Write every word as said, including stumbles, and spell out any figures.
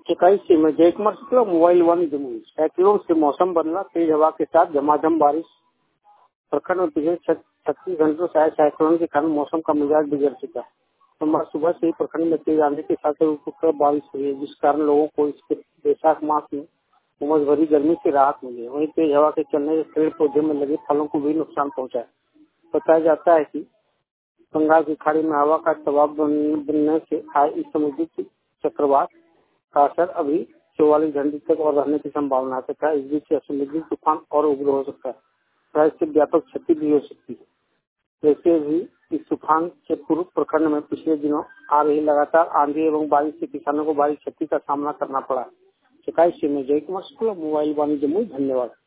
इक्कीस में जय कुमार शुक्ला, मोबाइल वन जमुई। साइक्लोन से मौसम बदला, तेज हवा के साथ झमाझम बारिश। प्रखंड में पिछले छत्तीस घंटों से आए साइक्लोन के कारण मौसम का मिजाज बिगड़ चुका है। सोमवार सुबह से ही प्रखंड में तेज आंधी के साथ रुक रुक बारिश हुई है, जिस कारण लोगों को इस बैसाख मास में उमस भरी गर्मी से राहत मिली है। वहीं तेज हवा के चलने से पेड़ पौधे में लगे फलों को भी नुकसान पहुंचा है। बताया जाता है कि बंगाल की खाड़ी में हवा का दबाव बनने से आए इस समुद्री चक्रवात का असर अभी चौवालीस घंटे तक और रहने की संभावना है। इस बीच समुद्री तूफान और उग्र हो सकता है, इससे व्यापक क्षति भी हो सकती है। वैसे भी इस तूफान से पूर्व प्रखंड में पिछले दिनों आ रही लगातार आंधी एवं बारिश से किसानों को भारी क्षति का सामना करना पड़ा। शिकायत से मैं जय कुमार शुक्ला, मोबाइल वाणी जमुई। धन्यवाद।